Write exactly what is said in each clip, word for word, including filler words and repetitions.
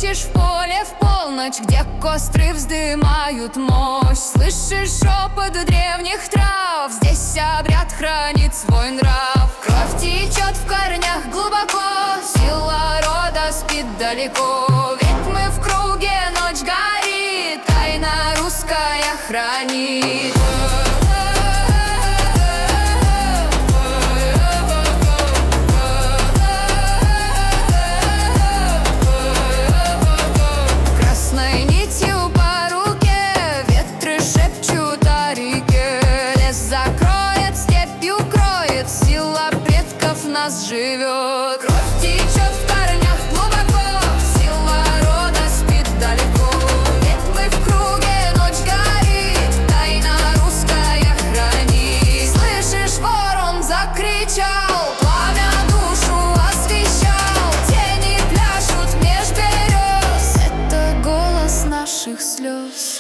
Ищешь в поле в полночь, где костры вздымают мощь. Слышишь шепот древних трав, здесь обряд хранит свой нрав. Кровь течет в корнях глубоко, сила рода спит далеко. Ведь мы в круге, ночь горит, тайна русская хранит. Красной нитью по руке ветры шепчут о реке. Лес закроет, степь укроет, сила предков нас живет. Кровь течет в корнях глубоко, сила рода спит далеко. Ведь мы в круге, ночь горит, тайна русская хранит. Слышишь, ворон закричал, пламя душу освещал. Тени пляшут меж берез, это голос наших слез.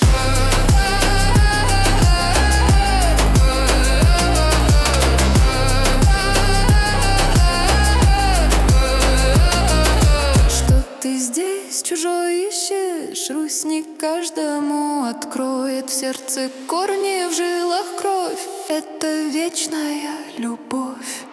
Ты здесь чужой ищешь, Русь не каждому откроет. В сердце корни, в жилах кровь, это вечная любовь.